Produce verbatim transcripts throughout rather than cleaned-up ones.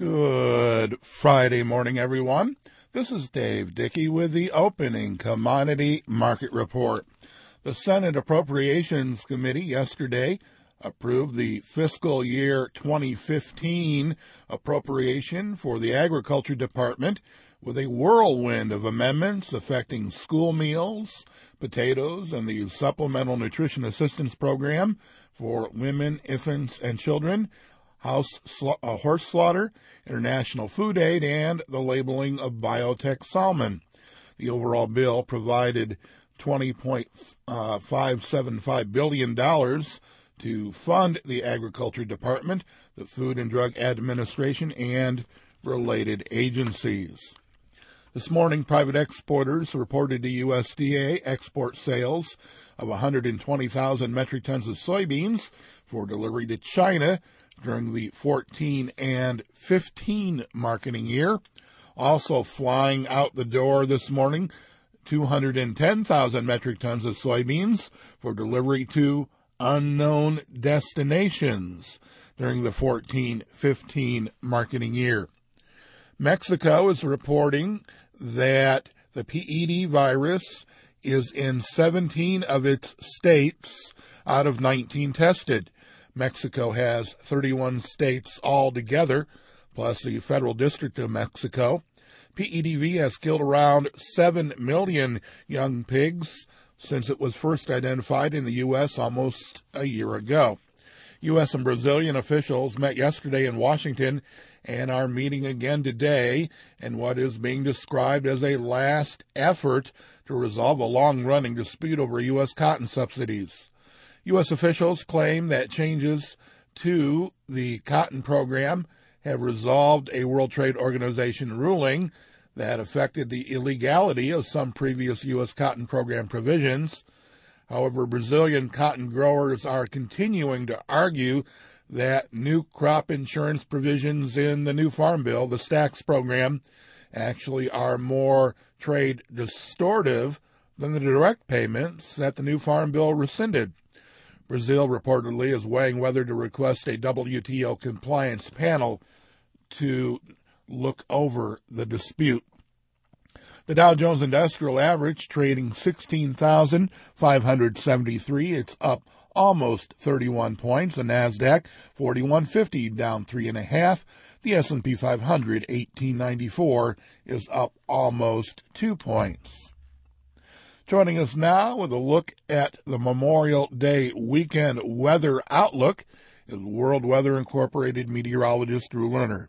Good Friday morning, everyone. This is Dave Dickey with the opening commodity market report. The Senate Appropriations Committee yesterday approved the fiscal year twenty fifteen appropriation for the Agriculture Department with a whirlwind of amendments affecting school meals, potatoes, and the Supplemental Nutrition Assistance Program for women, infants, and children, house sla- uh, horse slaughter, international food aid, and the labeling of biotech salmon. The overall bill provided twenty point five seven five billion dollars to fund the Agriculture Department, the Food and Drug Administration, and related agencies. This morning, private exporters reported to U S D A export sales of one hundred twenty thousand metric tons of soybeans for delivery to China during the fourteen and fifteen marketing year. Also flying out the door this morning, two hundred ten thousand metric tons of soybeans for delivery to unknown destinations during the fourteen fifteen marketing year. Mexico is reporting that the P E D virus is in seventeen of its states out of nineteen tested. Mexico has thirty-one states altogether, plus the Federal District of Mexico. P E D V has killed around seven million young pigs since it was first identified in the U S almost a year ago. U S and Brazilian officials met yesterday in Washington and are meeting again today in what is being described as a last effort to resolve a long-running dispute over U S cotton subsidies. U S officials claim that changes to the cotton program have resolved a World Trade Organization ruling that affected the illegality of some previous U S cotton program provisions. However, Brazilian cotton growers are continuing to argue that new crop insurance provisions in the new Farm Bill, the STAX program, actually are more trade distortive than the direct payments that the new Farm Bill rescinded. Brazil reportedly is weighing whether to request a W T O compliance panel to look over the dispute. The Dow Jones Industrial Average trading sixteen thousand five hundred seventy-three. It's up almost thirty-one points. The NASDAQ forty-one fifty, down three and a half. The S and P five hundred eighteen ninety-four is up almost two points. Joining us now with a look at the Memorial Day weekend weather outlook is World Weather Incorporated meteorologist Drew Lerner.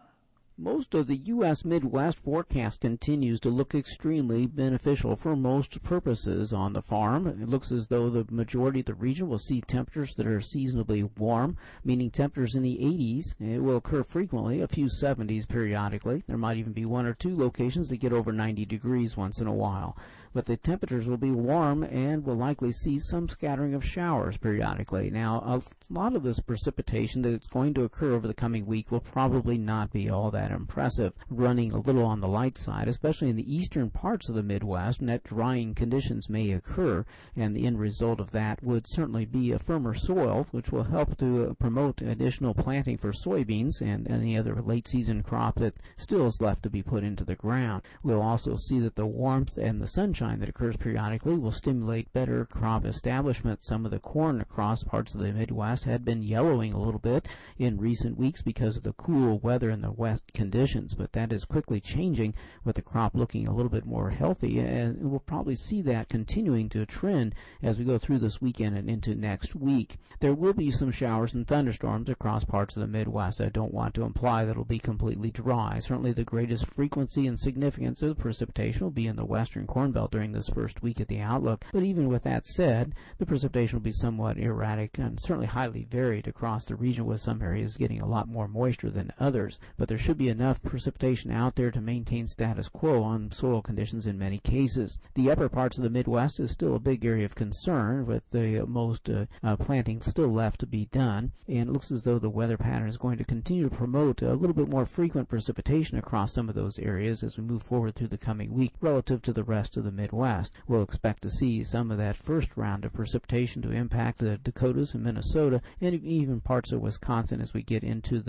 Most of the U S Midwest forecast continues to look extremely beneficial for most purposes on the farm. It looks as though the majority of the region will see temperatures that are seasonably warm, meaning temperatures in the eighties. It will occur frequently, a few seventies periodically. There might even be one or two locations that get over ninety degrees once in a while. But the temperatures will be warm and will likely see some scattering of showers periodically. Now, a lot of this precipitation that's going to occur over the coming week will probably not be all that impressive, running a little on the light side, especially in the eastern parts of the Midwest. Net drying conditions may occur, and the end result of that would certainly be a firmer soil, which will help to promote additional planting for soybeans and any other late-season crop that still is left to be put into the ground. We'll also see that the warmth and the sunshine that occurs periodically will stimulate better crop establishment. Some of the corn across parts of the Midwest had been yellowing a little bit in recent weeks because of the cool weather and the wet conditions, but that is quickly changing with the crop looking a little bit more healthy, and we'll probably see that continuing to trend as we go through this weekend and into next week. There will be some showers and thunderstorms across parts of the Midwest. I don't want to imply that it'll be completely dry. Certainly the greatest frequency and significance of precipitation will be in the western Corn Belt during this first week at the outlook, but even with that said, the precipitation will be somewhat erratic and certainly highly varied across the region, with some areas getting a lot more moisture than others. But there should be enough precipitation out there to maintain status quo on soil conditions in many cases. The upper parts of the Midwest is still a big area of concern, with the most uh, uh, planting still left to be done, and it looks as though the weather pattern is going to continue to promote a little bit more frequent precipitation across some of those areas as we move forward through the coming week relative to the rest of the Midwest. We'll expect to see some of that first round of precipitation to impact the Dakotas and Minnesota and even parts of Wisconsin as we get into the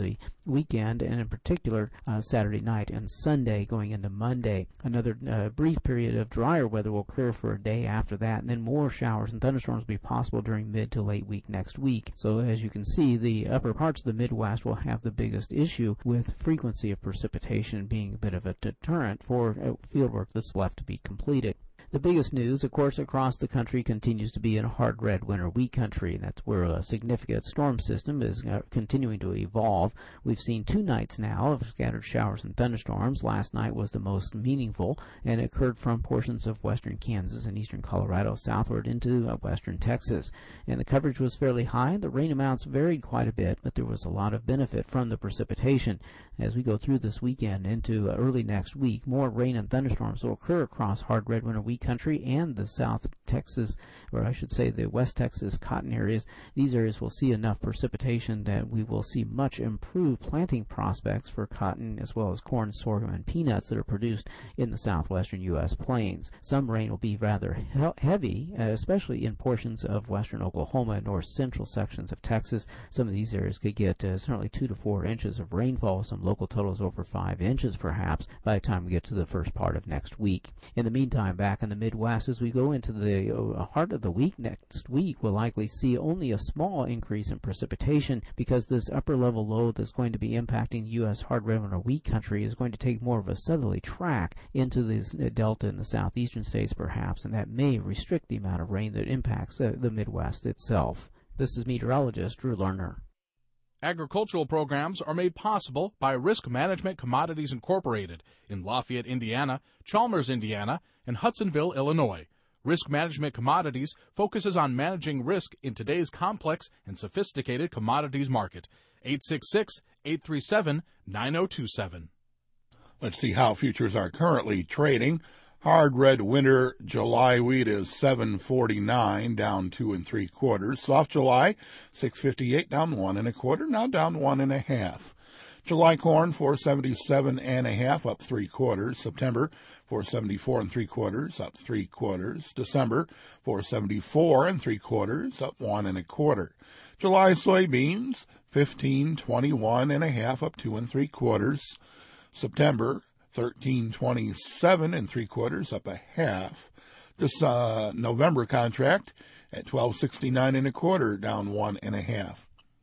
weekend, and in particular uh, Saturday night and Sunday going into Monday. Another uh, brief period of drier weather will clear for a day after that, and then more showers and thunderstorms will be possible during mid to late week next week. So as you can see, the upper parts of the Midwest will have the biggest issue, with frequency of precipitation being a bit of a deterrent for fieldwork that's left to be completed. The biggest news, of course, across the country continues to be in hard red winter wheat country. That's where a significant storm system is uh, continuing to evolve. We've seen two nights now of scattered showers and thunderstorms. Last night was the most meaningful, and it occurred from portions of western Kansas and eastern Colorado southward into uh, western Texas. And the coverage was fairly high. The rain amounts varied quite a bit, but there was a lot of benefit from the precipitation. As we go through this weekend into uh, early next week, more rain and thunderstorms will occur across hard red winter wheat country and the South Texas, or I should say the West Texas cotton areas. These areas will see enough precipitation that we will see much improved planting prospects for cotton as well as corn, sorghum, and peanuts that are produced in the southwestern U S plains. Some rain will be rather he- heavy, uh, especially in portions of western Oklahoma and north central sections of Texas. Some of these areas could get uh, certainly two to four inches of rainfall, some local totals over five inches perhaps by the time we get to the first part of next week. In the meantime, back in the Midwest, as we go into the uh, heart of the week next week, we'll likely see only a small increase in precipitation because this upper level low that's going to be impacting U S hard red winter wheat country is going to take more of a southerly track into this uh, delta in the southeastern states perhaps, and that may restrict the amount of rain that impacts uh, the Midwest itself. This is meteorologist Drew Lerner. Agricultural programs are made possible by Risk Management Commodities Incorporated in Lafayette, Indiana, Chalmers, Indiana, and Hudsonville, Illinois. Risk Management Commodities focuses on managing risk in today's complex and sophisticated commodities market. eight six six, eight three seven, nine zero two seven. Let's see how futures are currently trading. Hard red winter July wheat is seven forty-nine, down two and three quarters. Soft July six fifty-eight, down one and a quarter, now down one and a half. July corn four seventy-seven and a half, up three quarters. September four seventy-four and three quarters, up three quarters. December four seventy-four and three quarters, up one and a quarter. July soybeans fifteen twenty-one and a half, up two and three quarters. September thirteen twenty-seven and three quarters, up a half. This uh, November contract at twelve sixty-nine and a quarter, down one and a half.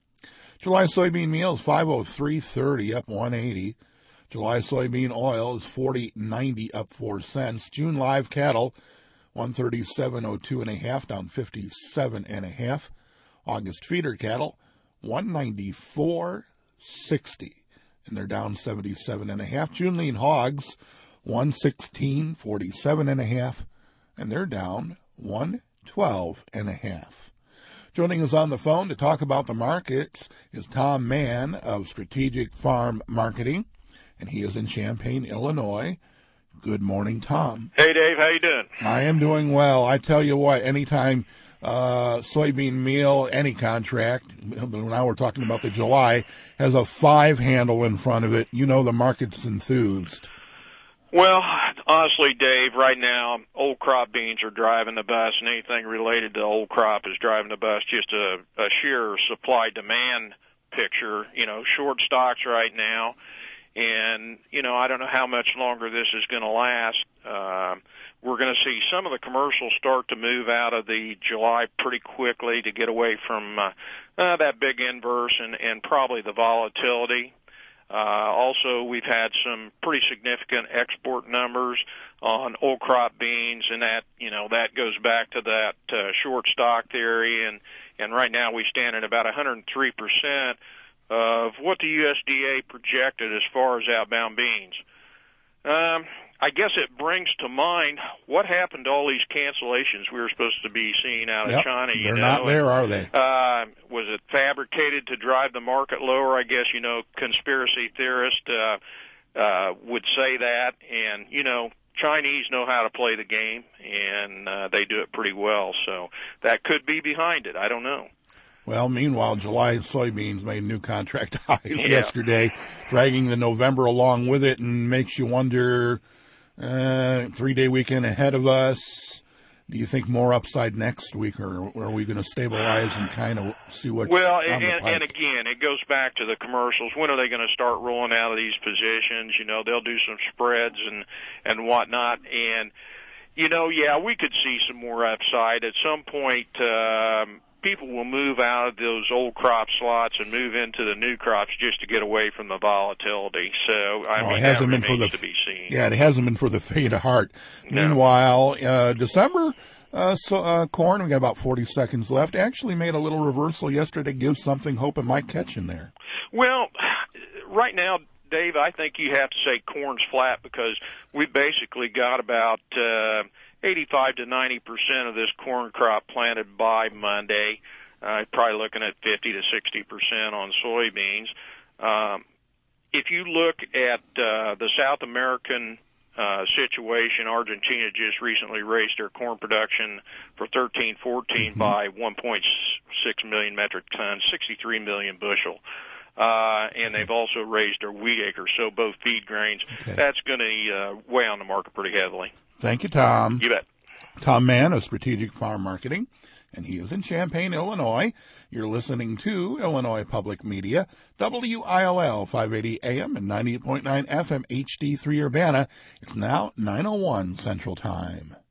July soybean meal is five oh three thirty, up one eighty. July soybean oil is forty ninety, up four cents. June live cattle one thirty-seven oh two and a half, down fifty-seven and a half. August feeder cattle one ninety-four sixty. And they're down seventy-seven and a half. June lean hogs, one sixteen forty-seven and a half, and they're down one twelve and a half. Joining us on the phone to talk about the markets is Tom Mann of Strategic Farm Marketing, and he is in Champaign, Illinois. Good morning, Tom. Hey, Dave. How you doing? I am doing well. I tell you what, anytime uh, soybean meal, any contract, now we're talking about the July, has a five handle in front of it, you know the market's enthused. Well, honestly, Dave, right now, old crop beans are driving the bus, and anything related to old crop is driving the bus. Just a, a sheer supply-demand picture, you know, short stocks right now. And, you know, I don't know how much longer this is going to last. Uh, we're going to see some of the commercials start to move out of the July pretty quickly to get away from uh, uh, that big inverse and, and probably the volatility. Uh, also, we've had some pretty significant export numbers on old crop beans, and that, you know, that goes back to that uh, short stock theory. And, and right now we stand at about one hundred three percent of what the U S D A projected as far as outbound beans. Um, I guess it brings to mind what happened to all these cancellations we were supposed to be seeing out yep, of China. You they're know? not there, are they? Uh, was it fabricated to drive the market lower? I guess, you know, conspiracy theorists uh, uh, would say that. And, you know, Chinese know how to play the game, and uh, they do it pretty well. So that could be behind it. I don't know. Well, meanwhile, July soybeans made new contract highs yeah. yesterday, dragging the November along with it, and makes you wonder, uh, three-day weekend ahead of us. Do you think more upside next week, or are we going to stabilize and kind of see what's well, on and, the pike? and again, it goes back to the commercials. When are they going to start rolling out of these positions? You know, they'll do some spreads and and whatnot, and you know, yeah, we could see some more upside at some point. Um, people will move out of those old crop slots and move into the new crops just to get away from the volatility. So, I oh, mean, it hasn't that been for the, to be seen. Yeah, it hasn't been for the faint of heart. No. Meanwhile, uh, December uh, so, uh, corn, we got about forty seconds left, actually made a little reversal yesterday, gives something hope it might catch in there. Well, right now, Dave, I think you have to say corn's flat because we basically got about uh, eighty-five to ninety percent of this corn crop planted by Monday. Uh, probably looking at fifty to sixty percent on soybeans. Um, if you look at uh, the South American uh, situation, Argentina just recently raised their corn production for thirteen fourteen mm-hmm. by one point six million metric tons, sixty-three million bushel. Uh, and they've also raised their wheat acres, so both feed grains. Okay. That's going to uh, weigh on the market pretty heavily. Thank you, Tom. You bet. Tom Mann of Strategic Farm Marketing, and he is in Champaign, Illinois. You're listening to Illinois Public Media, W I L L five eighty A M and ninety-eight point nine F M H D three Urbana. It's now nine oh one Central Time.